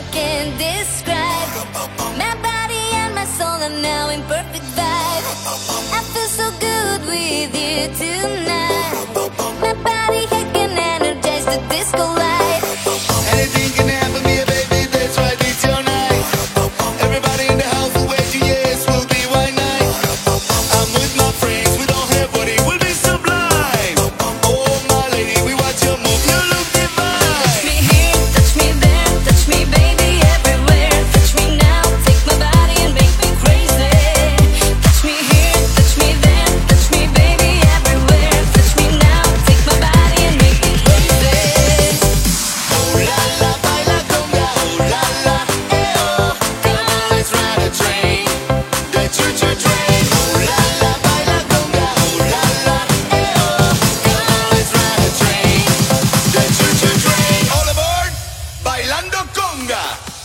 I can't describe. My body and my soul are now in perfect vibe. I feel so good with you tonight. My body can energize the disco light. Anything can happen, me, baby, that's right, it's your night. Everybody in the house will wait, yes, will be white night. I'm with my friends, we don't have what it will be sublime. Oh, my lady, we watch your move, you look divine. Touch me here, touch me there, touch me baby everywhere. Touch me now, take my body and make me crazy. Touch me here, touch me there, touch me baby everywhere. Touch me now, take my body and make me crazy. Oh la la, baila conga, oh la la, eh oh. Come on, let's ride a train, the choo-choo train. Oh la la, baila conga, oh la la, eh oh. Come on, let's ride a train, the choo-choo train. All aboard, bailando conga.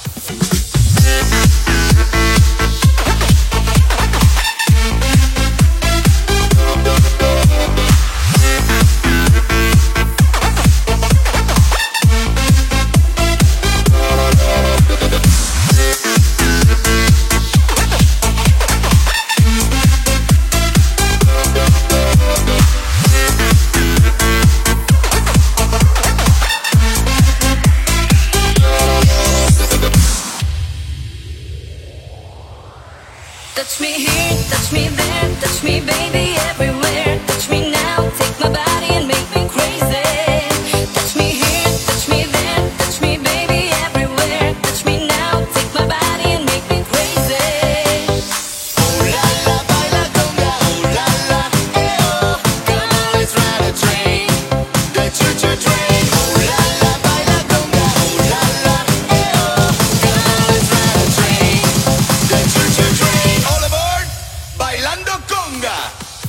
Touch me here, touch me there, touch me baby everywhere. Touch me now, take my body and make me crazy. Touch me here, touch me there, touch me baby everywhere. Touch me now, take my body and make me crazy. Oh la la, baila conga, oh la la, eh oh. Come on, let's ride a train, the choo-choo train. Oh la la, baila conga, oh la la, eh oh. Come on, let's ride a train, the choo-choo train. All aboard, bailando conga.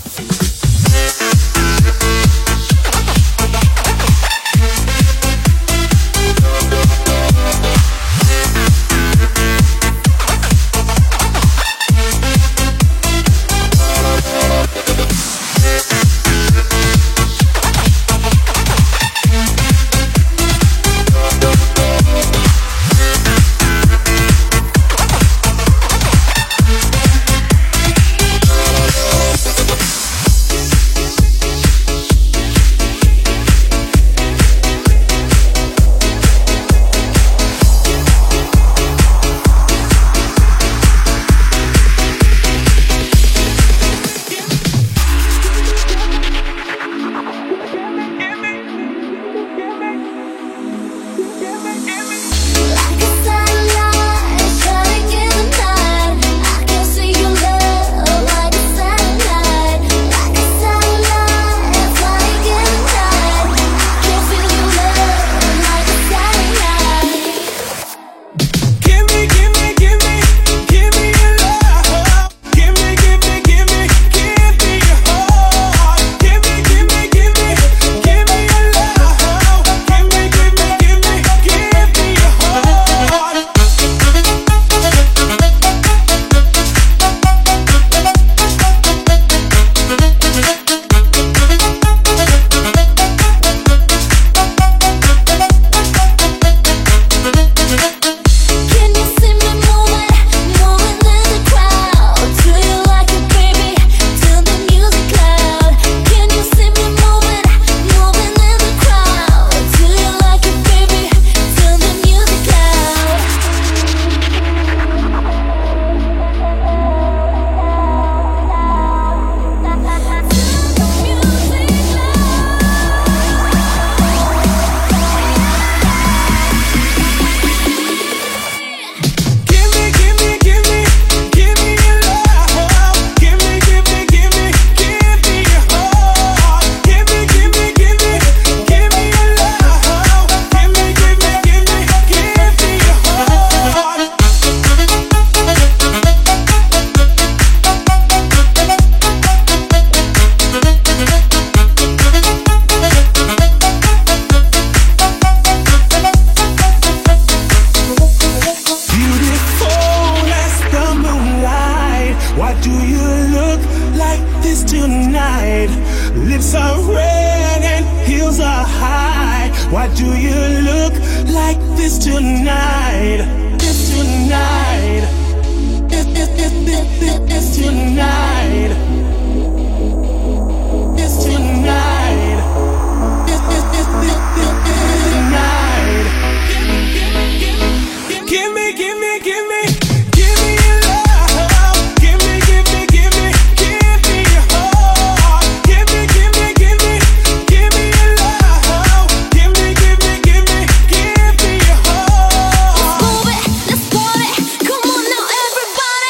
Like a sunlight shining in the night, I can see your love like a satellite. Like a sunlight flying in the night, I can feel your love like a satellite. Give me your love. Give me your heart. Give me your love. Give me your Can you see me moving in the crowd? Do you like it, baby? Till the music loud. Can you see me moving in the crowd? Do you like it, baby? Till the music loud. beautiful as the moonlight. Why do you look like this tonight? Lips are red and heels are high. Why do you look like this tonight? tonight. It's tonight. It's tonight. It's tonight. Give me, give me, give me, give me your love. Give me, give me, give me, give me your heart. Give me, give me, give me, give me your love. Give me, give me, give me, give me your heart. Let's move it, come on now everybody.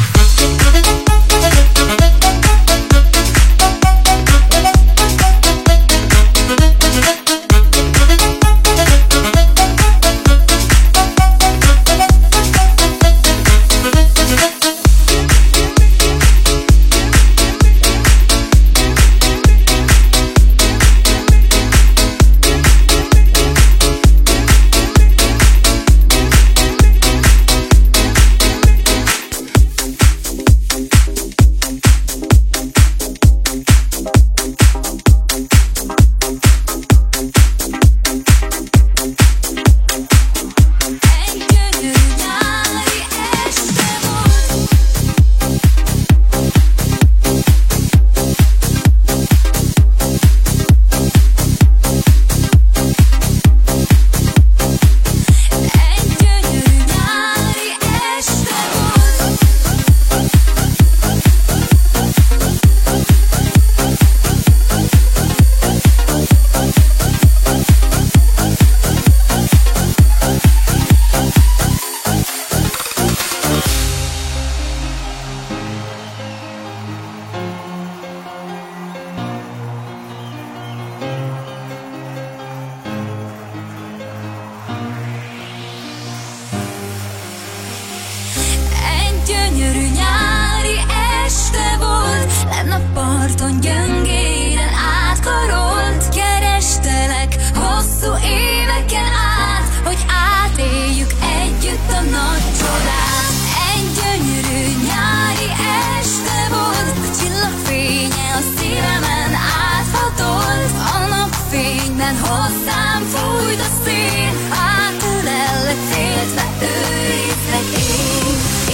Gyönyörű nyári este volt, lenn a parton gyöngéden átkarolt. Kerestelek hosszú éveken át, hogy átéljük együtt a nagy csodát. Egy gyönyörű nyári este volt, a csillagfénye a szívemen áthatolt. A napfényben hozzám fújt a szél, átölellek féltve, őrizlek én.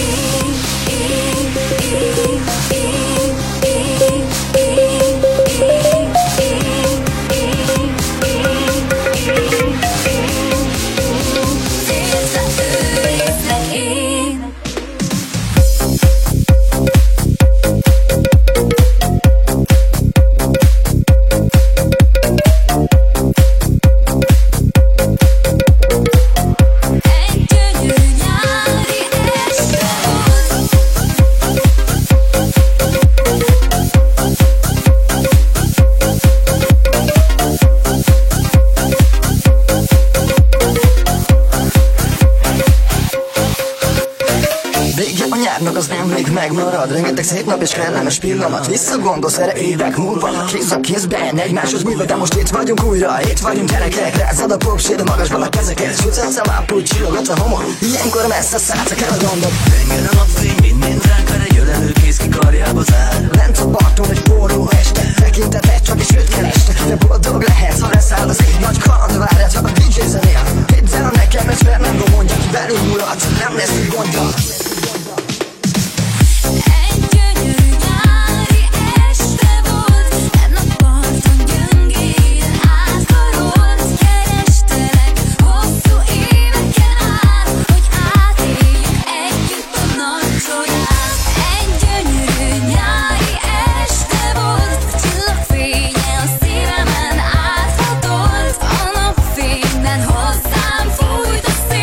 Az emlék megmarad, rengeteg szép nap és kellemes pillanat. Visszagondolsz erre évek múlva, kéz a kézben egymáshoz nyúlva. De most itt vagyunk újra, itt vagyunk gyerekek. Rázad a popsér, a magasban a kezeket. Sütsz a mápú, csillogat a homok. Ilyenkor messze szállsz el a gondok. Tenger a napfény, mind ránk erre jön kéz ki karjába zár. Lent a parton egy forró este, tekinteted csak is őt kereste. De boldog lehetsz, ha leszáll az ég. Nagy kaland várját, ha a DJ zenél. Hidd el nekem, ez Fernando mondja, belül mulat, nem lesz így gondja. Hozzám fújt a szél.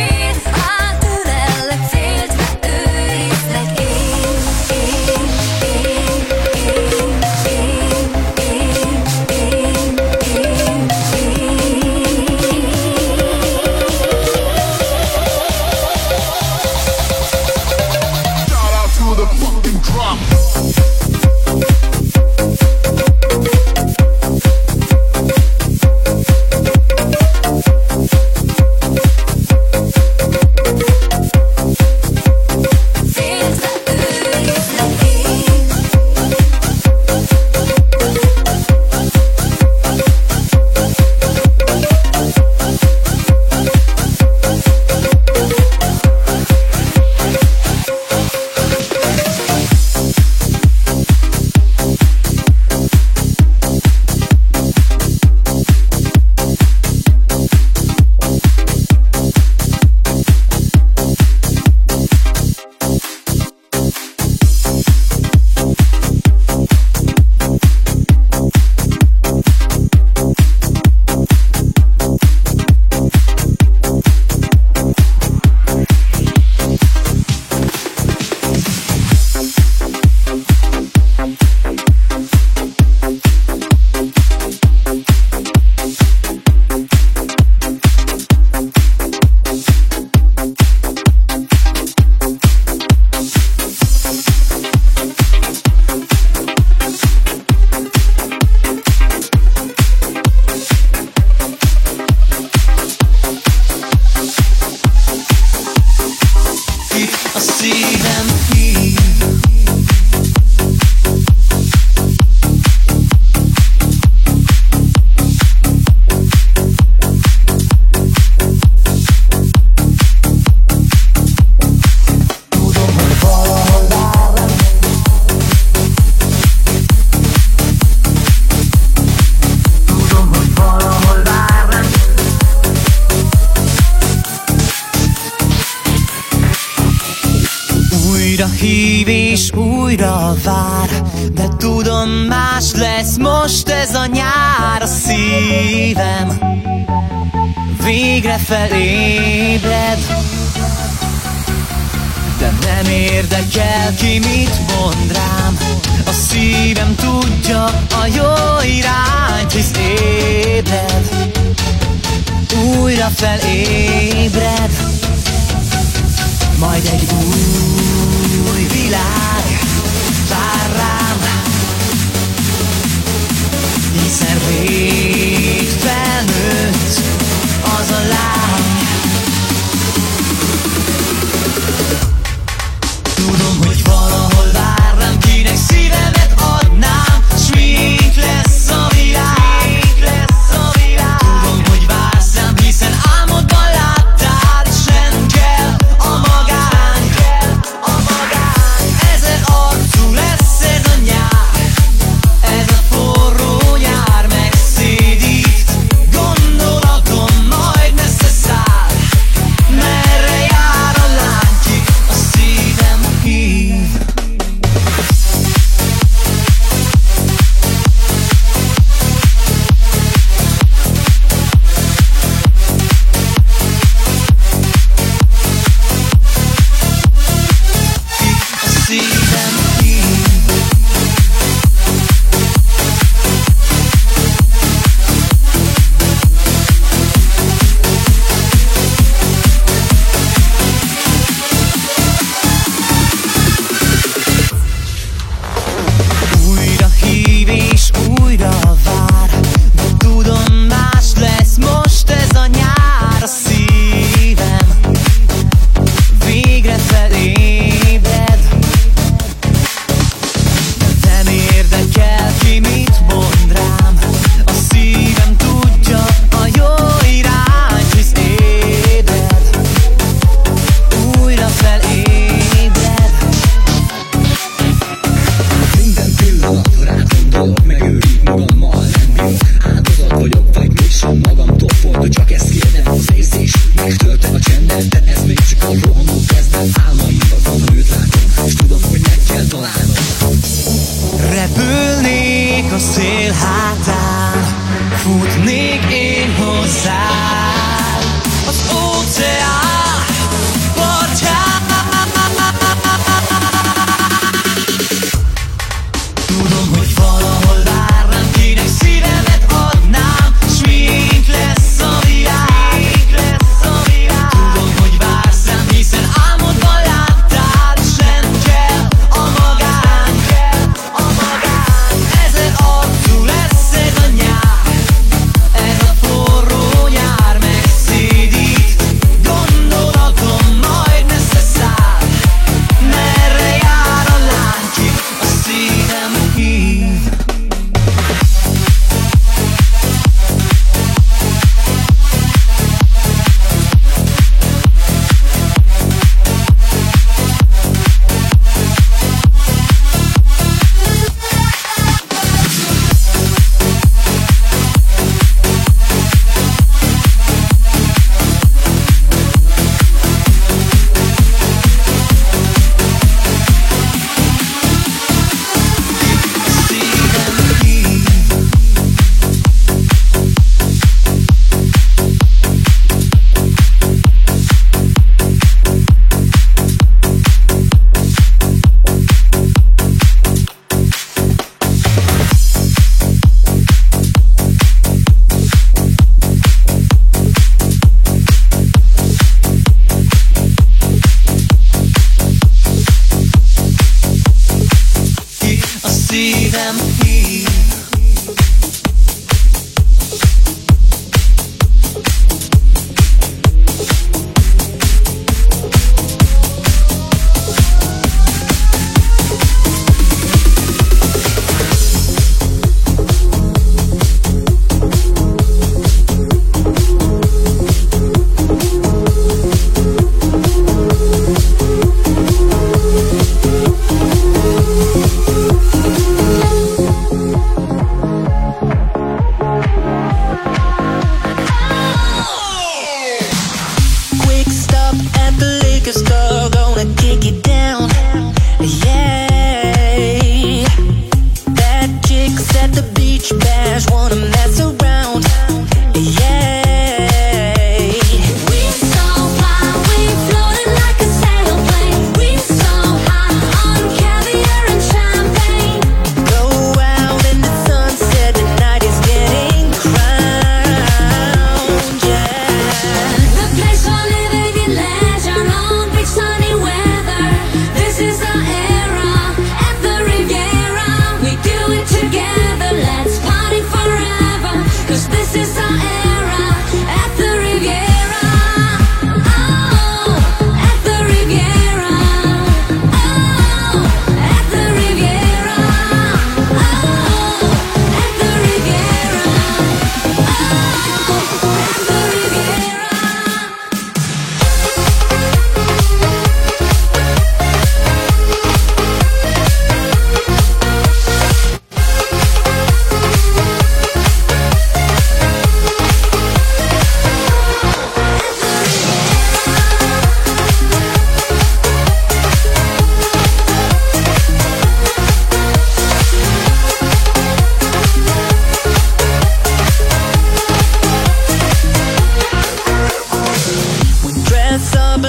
a szívem hív. Hív és újra vár, de tudom, más lesz most ez a nyár. A szívem végre felébred, de nem érdekel ki mit mond rám. A szívem tudja a jó irányt, hisz ébred, újra felébred. Majd egy új világ vár rám, hiszen rég felnőtt az a lány. Tudom, hogy valahol vár rám, kinek szívemet adnám, s mink lesz a világ, tudom, hogy vársz rám, hiszen álmodban láttál, és nem kell a magány. Ezer arcú lesz ez a nyár, ez a forró nyár megszédít, gondolatom majd messze száll. Merre jár a lány, a szívem hív. A szívem hív. Újra hív és újra vár, de tudom, más lesz most ez a nyár. A szívem végre felébred, de nem érdekel ki mit mond rám. A szívem tudja a jó irányt, hisz ébred, újra felébred. Minden pillanat rád gondolok, megőrít magammal, nem bírok. Áldozat vagyok, vagy mégsem magamtól fordul, csak ezt kérdem. Az érzés megtöltem a csendet, de ez még csak a rohanó kezdet. Álmaimban van őt látom, és tudom, hogy meg kell találnom. Repülnék a szél hátán, futnék én hozzád az óceán partján. Tudom, hogy valahol vár rám, kinek szívemet adnám, s mink lesz a világ, tudom, hogy vársz rám, hiszen álmodban láttál, és nem kell a magány. Ezer arcú lesz ez a nyár, ez a forró nyár megszédít, gondolatom majd messze száll. Merre jár a lány, a szívem hív. szívem hív.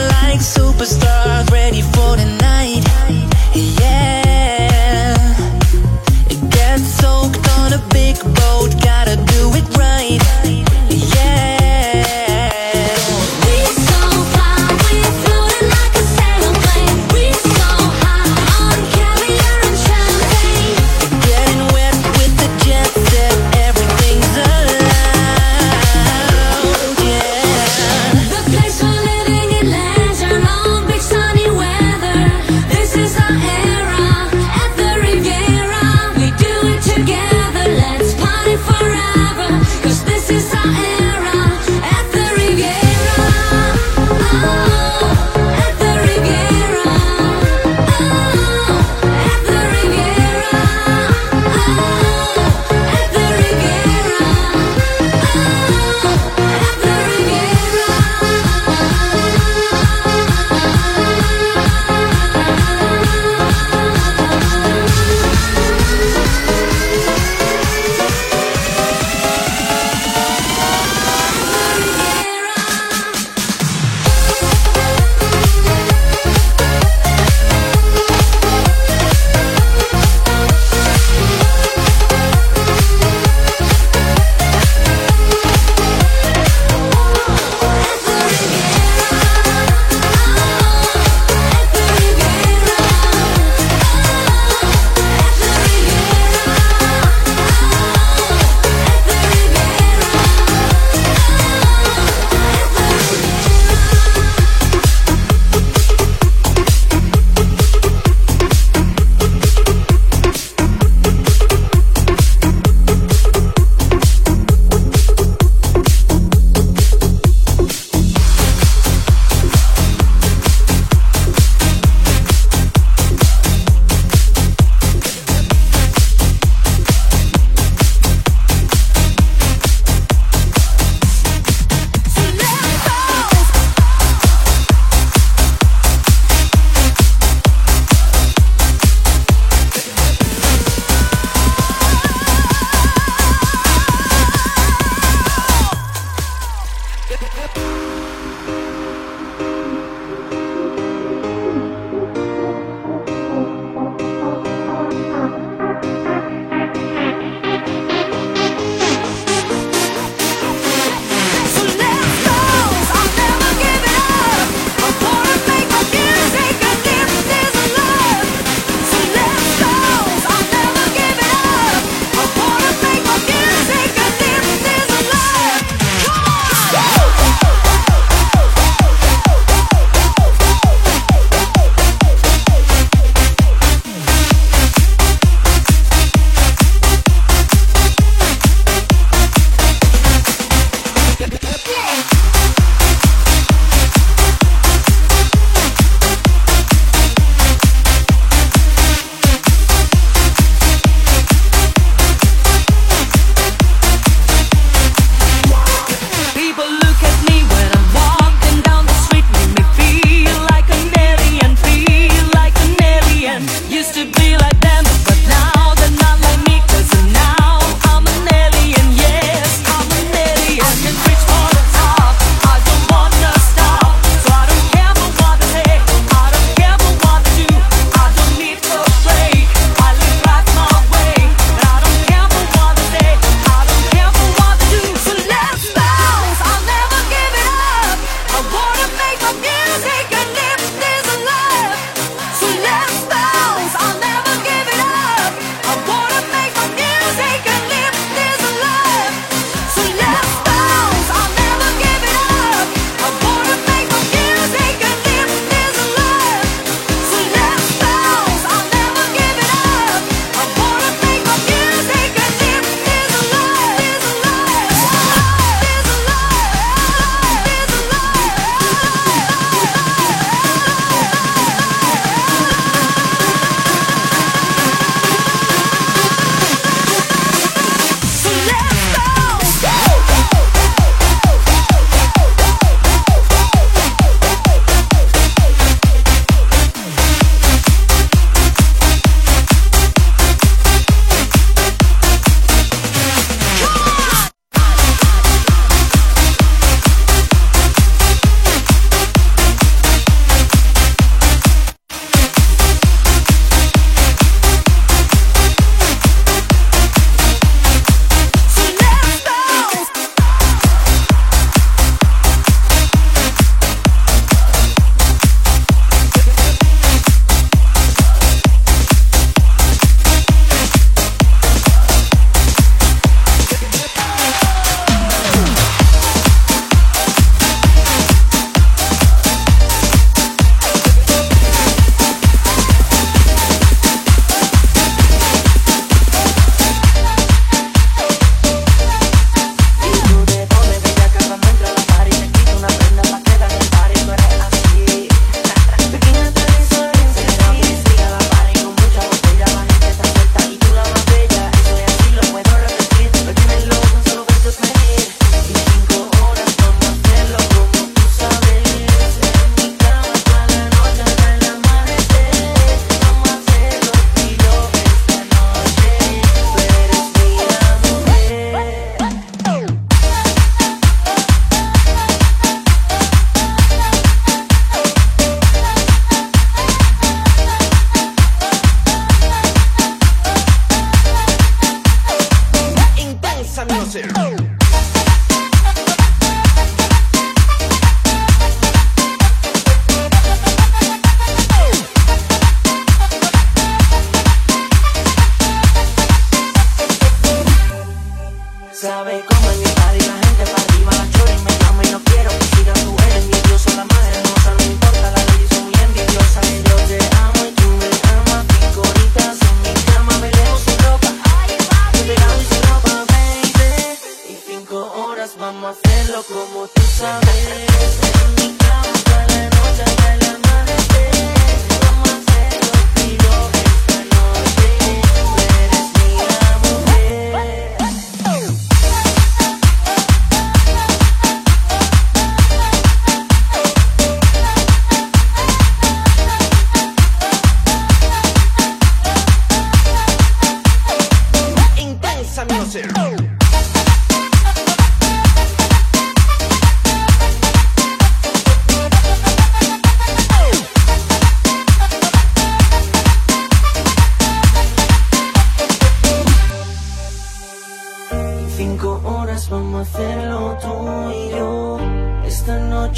like superstars, ready for the night. Yeah, get soaked on a big boat, gotta do it right. Yeah, We so fly, we're floating like a sailplane. We so high on caviar and champagne. getting wet with the jet set, everything's allowed. Yeah. The place we're living in leisure, long beach sunny weather. This is our era at the Riviera. We do it together, let's party forever. 'Cause this is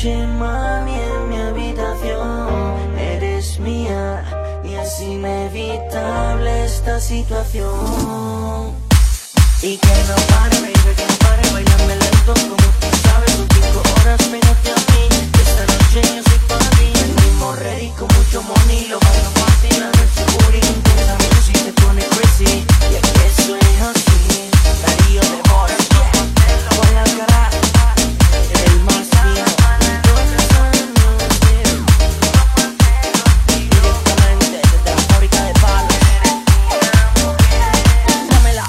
noche, mami, en mi habitación. Eres mía y es inevitable esta situación. Y que no pare, baby, que no pare, bailame lento como tú sabes. Son 5 horas, pégate a mí. Esta noche yo soy para ti. Venimos ready con mucho money, lo vamos a fácil. A ver si booty intensamente si te pone crazy. Y es que eso es así. Darío de Boras, voy al carajo. El más fino, entonces directamente desde la fábrica de palos. Dámela.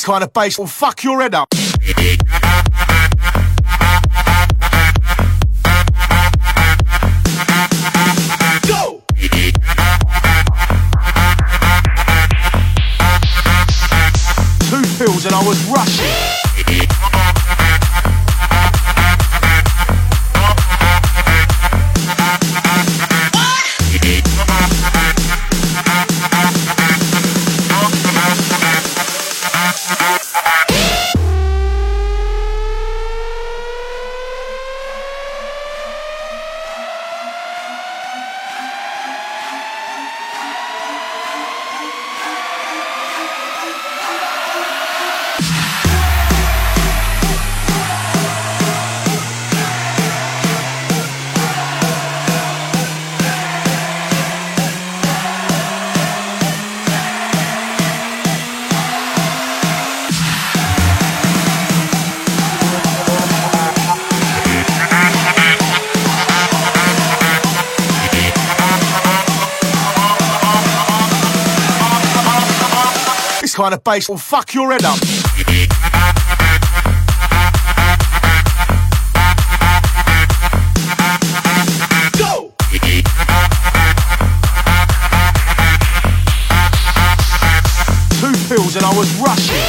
kind of bass will fuck your head up. Go! Two pills and I was rushing. Kind of bass will fuck your head up. Go! Two pills and I was rushing.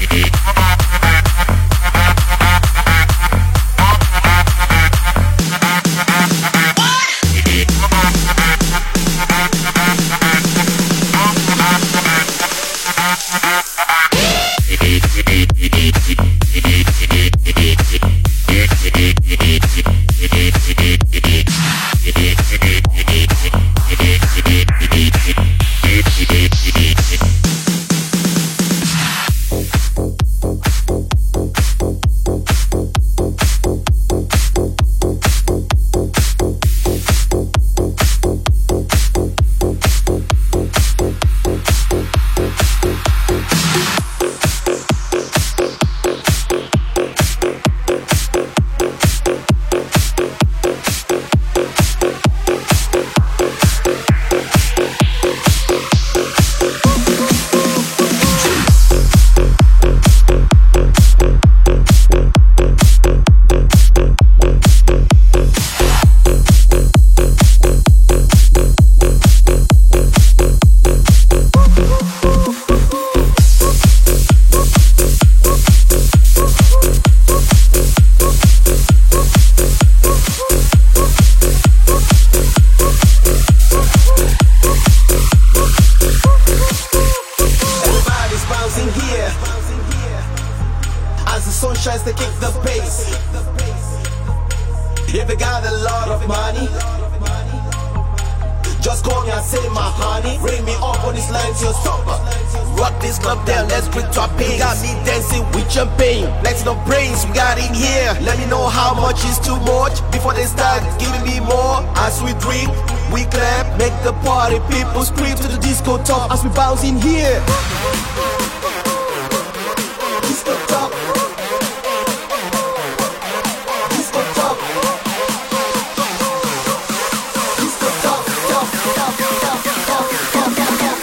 As we bounce in here, disco top, disco top, disco top, top, top, top, top,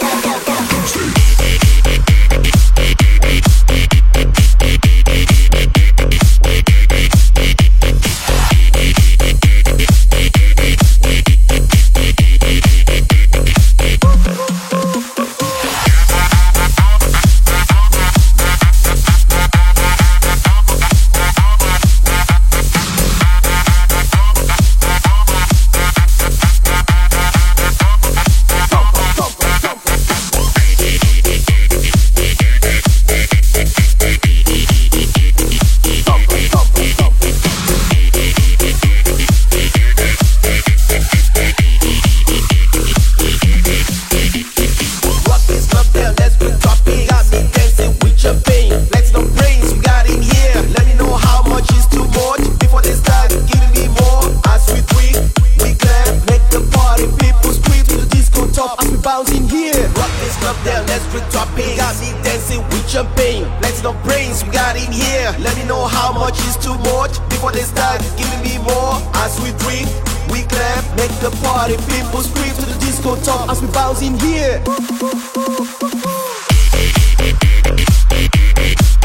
as we bounce in here.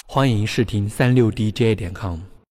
欢迎试听36DJ.com。